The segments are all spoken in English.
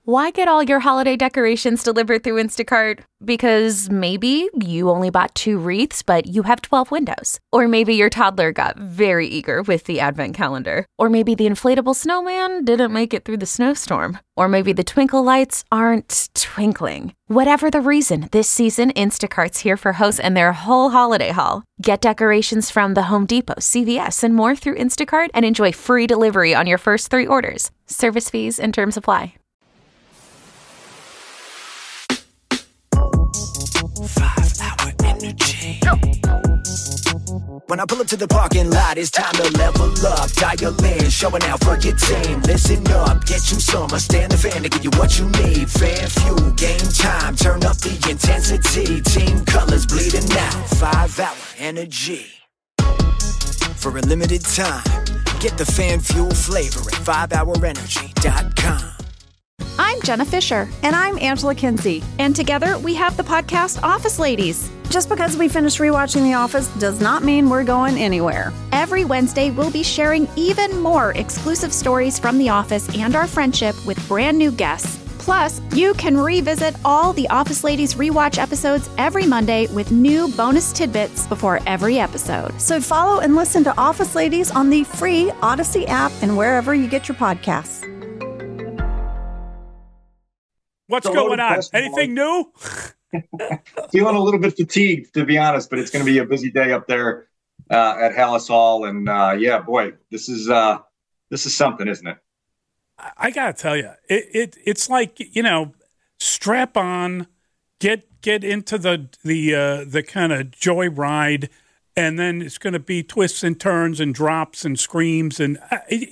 Why get all your holiday decorations delivered through Instacart? Because maybe you only bought 2 wreaths, but you have 12 windows. Or maybe your toddler got very eager with the advent calendar. Or maybe the inflatable snowman didn't make it through the snowstorm. Or maybe the twinkle lights aren't twinkling. Whatever the reason, this season, Instacart's here for hosts and their whole holiday haul. Get decorations from the Home Depot, CVS, and more through Instacart and enjoy free delivery on your first 3 orders. Service fees and terms apply. 5-hour Energy. When I pull up to the parking lot, it's time to level up. Dial in, showing out for your team. Listen up, get you some. I stand the fan to give you what you need. Fan fuel, game time, turn up the intensity. Team colors bleeding out. 5-hour Energy. For a limited time, get the fan fuel flavor at 5hourenergy.com. I'm Jenna Fisher. And I'm Angela Kinsey. And together we have the podcast Office Ladies. Just because we finished rewatching The Office does not mean we're going anywhere. Every Wednesday, we'll be sharing even more exclusive stories from The Office and our friendship with brand new guests. Plus, you can revisit all the Office Ladies rewatch episodes every Monday with new bonus tidbits before every episode. So follow and listen to Office Ladies on the free Odyssey app and wherever you get your podcasts. What's going on? Anything new? Feeling a little bit fatigued, to be honest, but it's going to be a busy day up there at Hallis Hall. And yeah, boy, this is something, isn't it? I got to tell you, it's like, strap on, get into the kind of joy ride, and then it's going to be twists and turns and drops and screams. And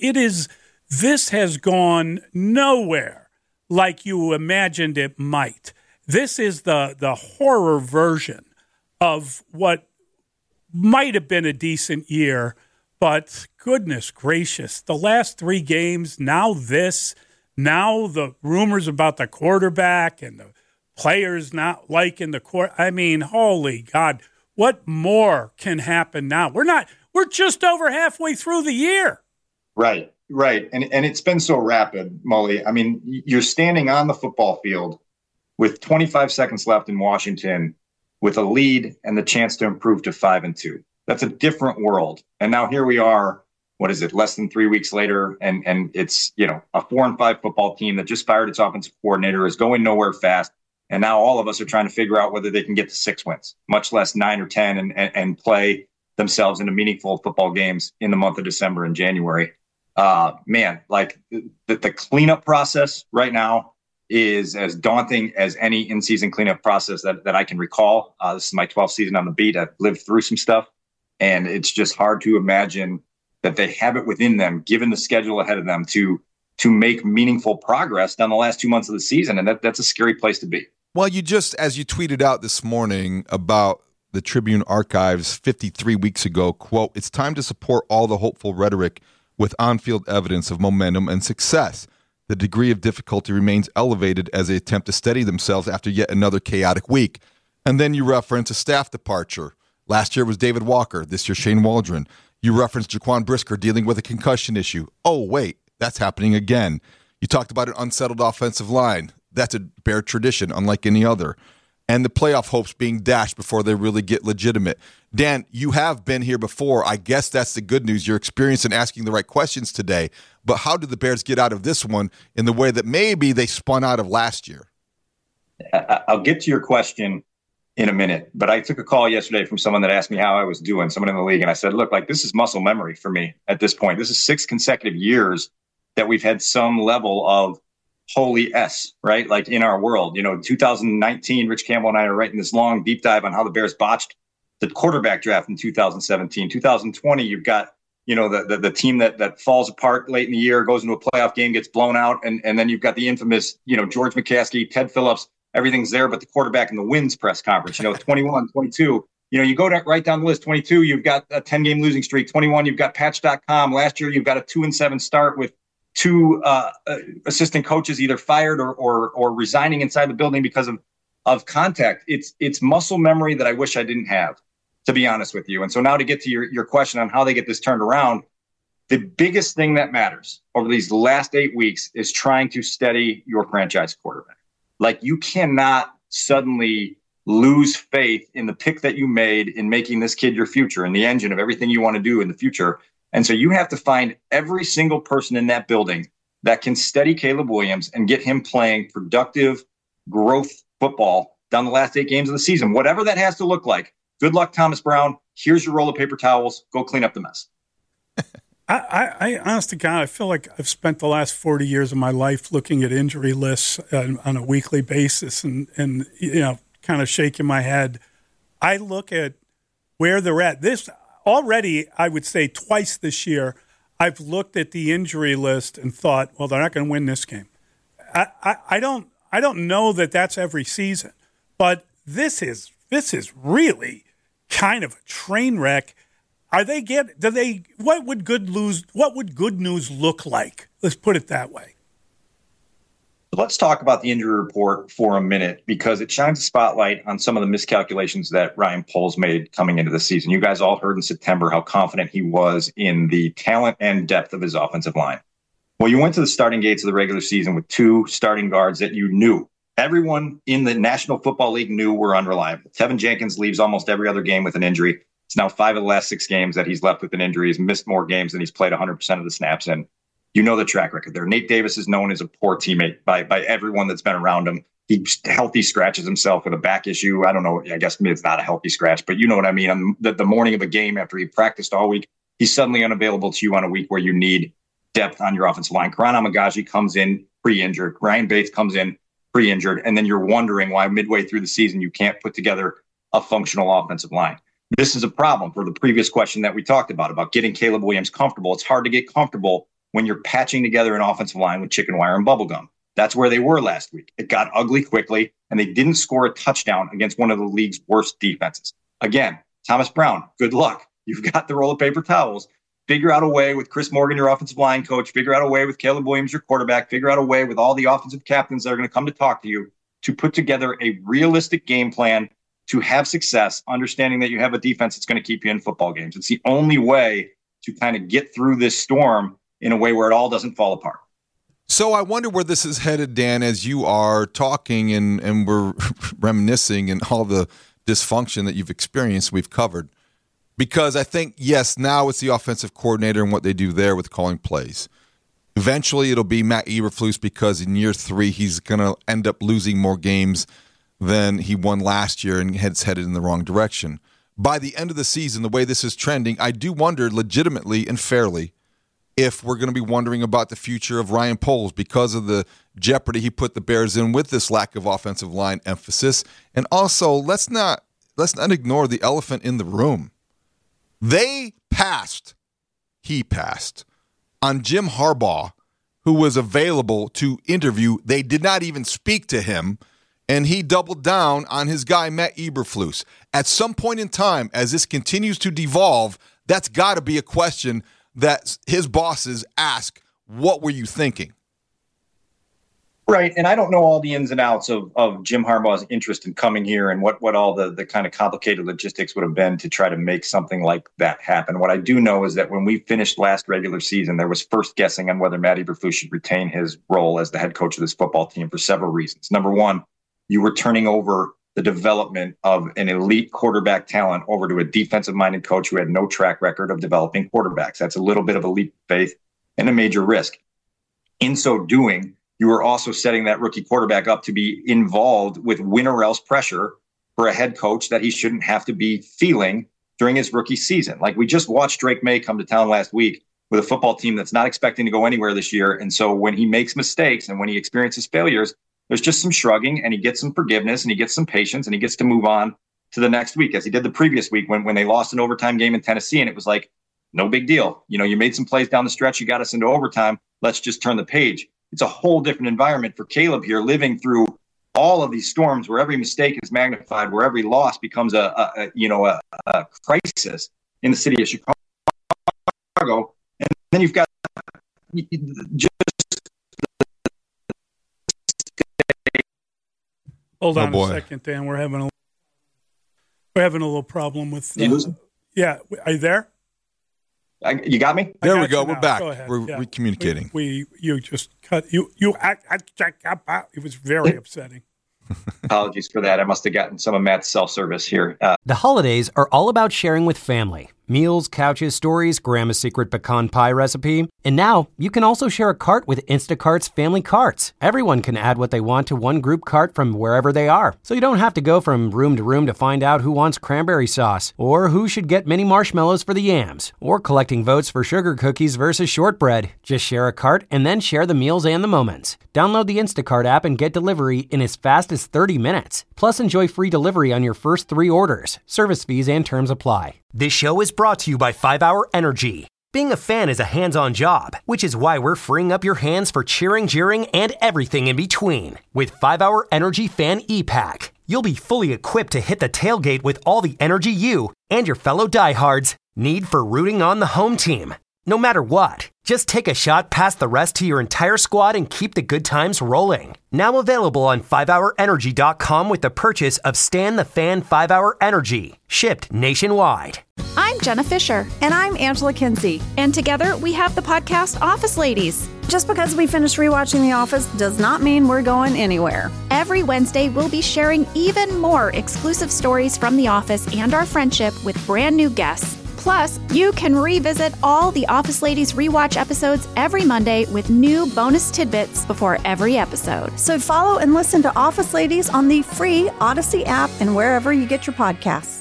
this has gone nowhere like you imagined it might. This is the horror version of what might have been a decent year, but goodness gracious, the last 3 games, now the rumors about the quarterback and the players not liking the court. I mean, holy God, what more can happen now? We're just over halfway through the year. Right. And it's been so rapid, Molly. I mean, you're standing on the football field with 25 seconds left in Washington with a lead and the chance to improve to 5-2. That's a different world. And now here we are, what is it, less than 3 weeks later, and it's, a 4-5 football team that just fired its offensive coordinator, is going nowhere fast. And now all of us are trying to figure out whether they can get to 6 wins, much less 9 or 10, and play themselves into meaningful football games in the month of December and January. Man, like the cleanup process right now is as daunting as any in-season cleanup process that I can recall. This is my 12th season on the beat. I've lived through some stuff, and it's just hard to imagine that they have it within them, given the schedule ahead of them, to make meaningful progress down the last 2 months of the season. And that's a scary place to be. Well, you just, as you tweeted out this morning about the Tribune Archives 53 weeks ago, quote, "It's time to support all the hopeful rhetoric with on-field evidence of momentum and success. The degree of difficulty remains elevated as they attempt to steady themselves after yet another chaotic week." And then you reference a staff departure. Last year was David Walker. This year, Shane Waldron. You referenced Jaquan Brisker dealing with a concussion issue. Oh, wait, that's happening again. You talked about an unsettled offensive line. That's a Bear tradition, unlike any other. And the playoff hopes being dashed before they really get legitimate. Dan, you have been here before. I guess that's the good news. You're experienced in asking the right questions today. But how did the Bears get out of this one in the way that maybe they spun out of last year? I'll get to your question in a minute, but I took a call yesterday from someone that asked me how I was doing, someone in the league, and I said, look, like, this is muscle memory for me at this point. This is 6 consecutive years that we've had some level of holy S, right? Like in our world, 2019, Rich Campbell and I are writing this long deep dive on how the Bears botched the quarterback draft in 2017. 2020, you've got, the team that falls apart late in the year, goes into a playoff game, gets blown out. And then you've got the infamous, George McCaskey, Ted Phillips, everything's there, but the quarterback in the wins press conference, 21, 22, you go right down the list. 22, you've got a 10-game losing streak. 21, you've got patch.com. Last year, you've got a 2-7 start with 2 assistant coaches either fired or resigning inside the building because of contact. It's muscle memory that I wish I didn't have, to be honest with you. And so now to get to your question on how they get this turned around, The biggest thing that matters over these last 8 weeks is trying to steady your franchise quarterback. Like, you cannot suddenly lose faith in the pick that you made in making this kid your future and the engine of everything you want to do in the future. And so you have to find every single person in that building that can steady Caleb Williams and get him playing productive growth football down the last 8 games of the season, whatever that has to look like. Good luck, Thomas Brown. Here's your roll of paper towels. Go clean up the mess. I honest to God, I feel like I've spent the last 40 years of my life looking at injury lists on a weekly basis and kind of shaking my head. I look at where they're at. This already, I would say twice this year, I've looked at the injury list and thought, well, they're not going to win this game. I don't know that that's every season, but this is really kind of a train wreck. What would good news look like? Let's put it that way. Let's talk about the injury report for a minute, because it shines a spotlight on some of the miscalculations that Ryan Poles made coming into the season. You guys all heard in September how confident he was in the talent and depth of his offensive line. Well, you went to the starting gates of the regular season with 2 starting guards that you knew. Everyone in the National Football League knew were unreliable. Tevin Jenkins leaves almost every other game with an injury. It's now 5 of the last 6 games that he's left with an injury. He's missed more games than he's played 100% of the snaps in. You know the track record there. Nate Davis is known as a poor teammate by everyone that's been around him. He healthy scratches himself with a back issue. I don't know. I guess it's not a healthy scratch, but you know what I mean. On the morning of a game after he practiced all week, he's suddenly unavailable to you on a week where you need depth on your offensive line. Karan Amagaji comes in pre-injured. Ryan Bates comes in pre-injured. And then you're wondering why midway through the season you can't put together a functional offensive line. This is a problem for the previous question that we talked about getting Caleb Williams comfortable. It's hard to get comfortable when you're patching together an offensive line with chicken wire and bubblegum. That's where they were last week. It got ugly quickly, and they didn't score a touchdown against one of the league's worst defenses. Again, Thomas Brown, good luck. You've got the roll of paper towels. Figure out a way with Chris Morgan, your offensive line coach. Figure out a way with Caleb Williams, your quarterback. Figure out a way with all the offensive captains that are going to come to talk to you to put together a realistic game plan to have success, understanding that you have a defense that's going to keep you in football games. It's the only way to kind of get through this storm in a way where it all doesn't fall apart. So I wonder where this is headed, Dan, as you are talking and we're reminiscing and all the dysfunction that you've experienced, we've covered. Because I think, yes, now it's the offensive coordinator and what they do there with calling plays. Eventually it'll be Matt Eberflus, because in year 3 he's going to end up losing more games than he won last year and it's headed in the wrong direction. By the end of the season, the way this is trending, I do wonder legitimately and fairly if we're going to be wondering about the future of Ryan Poles because of the jeopardy he put the Bears in with this lack of offensive line emphasis. And also, let's not ignore the elephant in the room. He passed on Jim Harbaugh, who was available to interview. They did not even speak to him, and he doubled down on his guy, Matt Eberflus. At some point in time, as this continues to devolve, that's got to be a question that his bosses ask, what were you thinking? Right. And I don't know all the ins and outs of Jim Harbaugh's interest in coming here and what all the kind of complicated logistics would have been to try to make something like that happen. What I do know is that when we finished last regular season, there was first guessing on whether Matt Eberflus should retain his role as the head coach of this football team for several reasons. Number one, you were turning over the development of an elite quarterback talent over to a defensive-minded coach who had no track record of developing quarterbacks. That's a little bit of a leap of faith and a major risk. In so doing, you were also setting that rookie quarterback up to be involved with win or else pressure for a head coach that he shouldn't have to be feeling during his rookie season. Like, we just watched Drake May come to town last week with a football team that's not expecting to go anywhere this year. And so when he makes mistakes and when he experiences failures, there's just some shrugging, and he gets some forgiveness, and he gets some patience, and he gets to move on to the next week, as he did the previous week when they lost an overtime game in Tennessee. And it was like, no big deal. You know, you made some plays down the stretch. You got us into overtime. Let's just turn the page. It's a whole different environment for Caleb here, living through all of these storms where every mistake is magnified, where every loss becomes a crisis in the city of Chicago. And then you've got just hold on a second, Dan. We're having a little problem with. Yeah, are you there? You got me? There we go. We're now. back. Go ahead. We're recommunicating. You just cut. It was very upsetting. Apologies for that. I must have gotten some of Matt's self-service here. The holidays are all about sharing with family. Meals, couches, stories, Grandma's secret pecan pie recipe. And now you can also share a cart with Instacart's family carts. Everyone can add what they want to one group cart from wherever they are. So you don't have to go from room to room to find out who wants cranberry sauce, or who should get mini marshmallows for the yams, or collecting votes for sugar cookies versus shortbread. Just share a cart and then share the meals and the moments. Download the Instacart app and get delivery in as fast as 30 minutes. Plus, enjoy free delivery on your first 3 orders. Service fees and terms apply. This show is brought to you by 5 Hour Energy. Being a fan is a hands-on job, which is why we're freeing up your hands for cheering, jeering, and everything in between. With 5 Hour Energy Fan E-Pack, you'll be fully equipped to hit the tailgate with all the energy you and your fellow diehards need for rooting on the home team. No matter what, just take a shot past the rest to your entire squad and keep the good times rolling. Now available on 5hourenergy.com with the purchase of Stan the Fan 5 Hour Energy, shipped nationwide. I'm Jenna Fisher. And I'm Angela Kinsey. And together we have the podcast Office Ladies. Just because we finished rewatching The Office does not mean we're going anywhere. Every Wednesday, we'll be sharing even more exclusive stories from The Office and our friendship with brand new guests. Plus, you can revisit all the Office Ladies rewatch episodes every Monday with new bonus tidbits before every episode. So follow and listen to Office Ladies on the free Odyssey app and wherever you get your podcasts.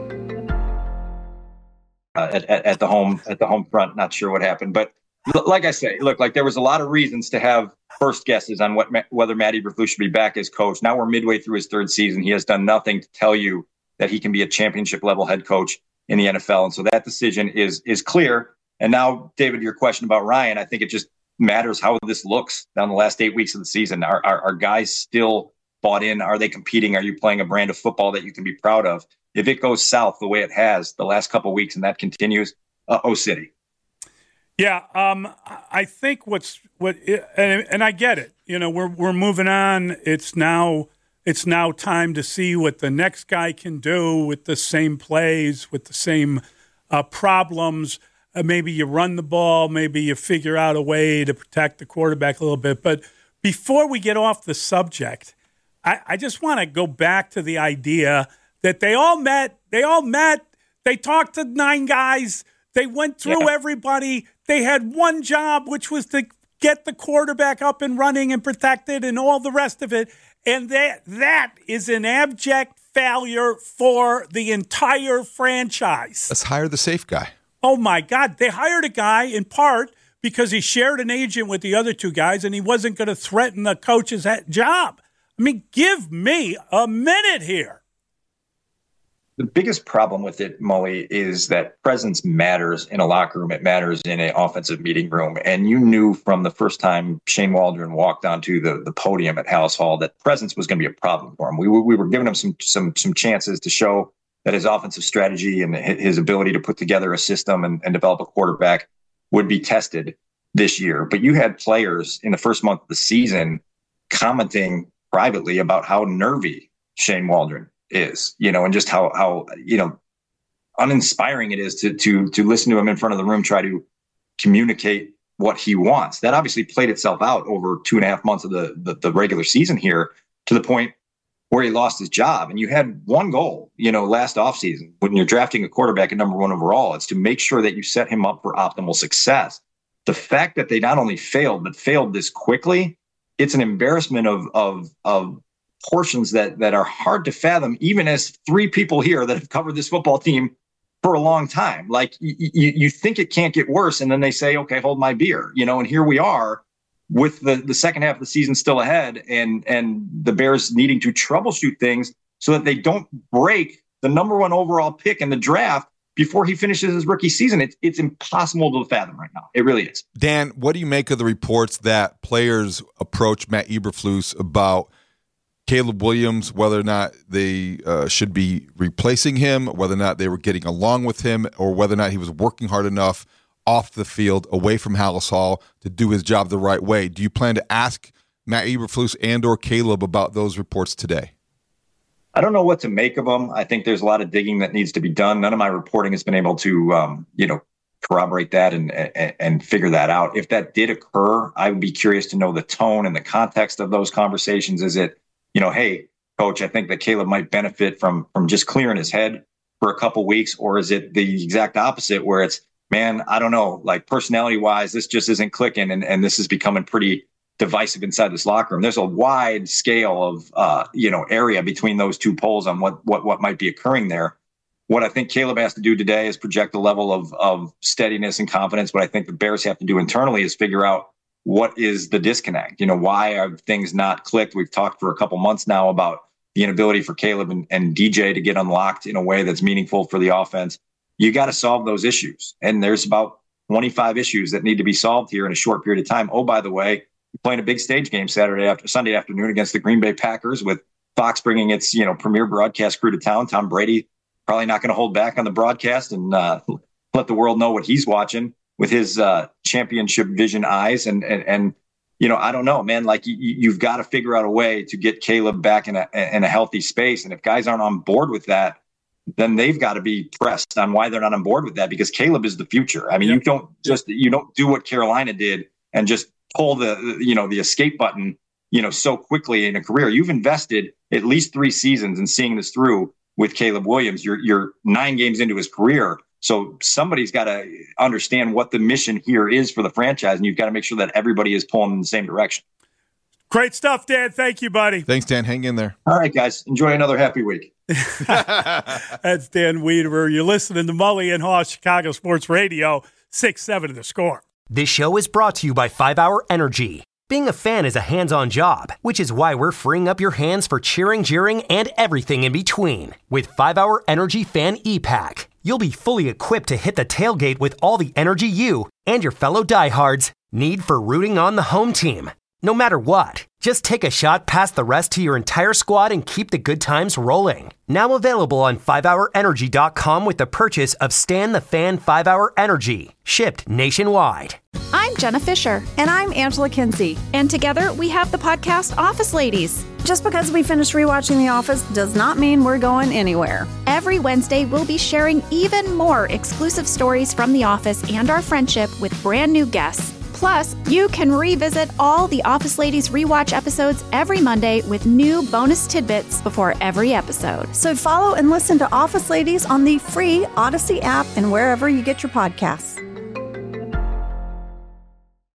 At the home front, not sure what happened, but like I say, look, like there was a lot of reasons to have first guesses on whether Matt Eberflus should be back as coach. Now we're midway through his 3rd season. He has done nothing to tell you that he can be a championship level head coach in the NFL. And so that decision is clear. And now, David, your question about Ryan, I think it just matters how this looks down the last 8 weeks of the season. Are guys still bought in? Are they competing? Are you playing a brand of football that you can be proud of? If it goes south the way it has the last couple of weeks and that continues, City. Yeah, I think and I get it. You know, we're moving on. It's now time to see what the next guy can do with the same plays, with the same problems. Maybe you run the ball. Maybe you figure out a way to protect the quarterback a little bit. But before we get off the subject, I just want to go back to the idea that they all met. They talked to 9 guys. They went through everybody. They had one job, which was to get the quarterback up and running and protected and all the rest of it. And that is an abject failure for the entire franchise. Let's hire the safe guy. Oh, my God. They hired a guy in part because he shared an agent with the other 2 guys and he wasn't going to threaten the coach's job. I mean, give me a minute here. The biggest problem with it, Mully, is that presence matters in a locker room. It matters in an offensive meeting room. And you knew from the first time Shane Waldron walked onto the podium at Halas Hall that presence was going to be a problem for him. We were giving him some chances to show that his offensive strategy and his ability to put together a system and develop a quarterback would be tested this year. But you had players in the first month of the season commenting privately about how nervy Shane Waldron is, and just how uninspiring it is to listen to him in front of the room, try to communicate what he wants. That obviously played itself out over 2.5 months of the regular season here to the point where he lost his job. And you had one goal, last offseason when you're drafting a quarterback at number 1 overall, it's to make sure that you set him up for optimal success. The fact that they not only failed, but failed this quickly, it's an embarrassment of portions that are hard to fathom, even as 3 people here that have covered this football team for a long time. Like you think it can't get worse. And then they say, okay, hold my beer, and here we are with the second half of the season still ahead and the Bears needing to troubleshoot things so that they don't break the number 1 overall pick in the draft before he finishes his rookie season. It's impossible to fathom right now. It really is. Dan, what do you make of the reports that players approach Matt Eberflus about Caleb Williams, whether or not they should be replacing him, whether or not they were getting along with him, or whether or not he was working hard enough off the field, away from Halas Hall, to do his job the right way? Do you plan to ask Matt Eberflus and or Caleb about those reports today? I don't know what to make of them. I think there's a lot of digging that needs to be done. None of my reporting has been able to, corroborate that and figure that out. If that did occur, I would be curious to know the tone and the context of those conversations. Is it, hey, coach, I think that Caleb might benefit from just clearing his head for a couple weeks, or is it the exact opposite where it's, man, I don't know, like personality wise, this just isn't clicking, and this is becoming pretty divisive inside this locker room. There's a wide scale of area between those two poles on what might be occurring there. What I think Caleb has to do today is project a level of steadiness and confidence. What I think the Bears have to do internally is figure out what is the disconnect. Why are things not clicked? We've talked for a couple months now about the inability for Caleb and DJ to get unlocked in a way that's meaningful for the offense. You got to solve those issues. And there's about 25 issues that need to be solved here in a short period of time. Oh, by the way, we're playing a big stage game Sunday afternoon against the Green Bay Packers, with Fox bringing its premier broadcast crew to town. Tom Brady probably not going to hold back on the broadcast and let the world know what he's watching with his championship vision eyes. And I don't know, man, like you've got to figure out a way to get Caleb back in a healthy space. And if guys aren't on board with that, then they've got to be pressed on why they're not on board with that, because Caleb is the future. I mean, you don't do what Carolina did and just pull the escape button, so quickly in a career. You've invested at least 3 seasons in seeing this through with Caleb Williams. You're 9 games into his career. So somebody's got to understand what the mission here is for the franchise, and you've got to make sure that everybody is pulling in the same direction. Great stuff, Dan. Thank you, buddy. Thanks, Dan. Hang in there. All right, guys. Enjoy another happy week. That's Dan Wiederer. You're listening to Mully and Haw, Chicago Sports Radio, 6-7 The Score. This show is brought to you by 5 Hour Energy. Being a fan is a hands-on job, which is why we're freeing up your hands for cheering, jeering, and everything in between. With 5 Hour Energy Fan E-Pack, you'll be fully equipped to hit the tailgate with all the energy you and your fellow diehards need for rooting on the home team. No matter what, just take a shot past the rest to your entire squad and keep the good times rolling. Now available on 5hourenergy.com with the purchase of Stan the Fan 5 Hour Energy, shipped nationwide. I'm Jenna Fisher. And I'm Angela Kinsey. And together we have the podcast Office Ladies. Just because we finished rewatching The Office does not mean we're going anywhere. Every Wednesday, we'll be sharing even more exclusive stories from The Office and our friendship with brand new guests. Plus, you can revisit all the Office Ladies rewatch episodes every Monday with new bonus tidbits before every episode. So follow and listen to Office Ladies on the free Odyssey app and wherever you get your podcasts.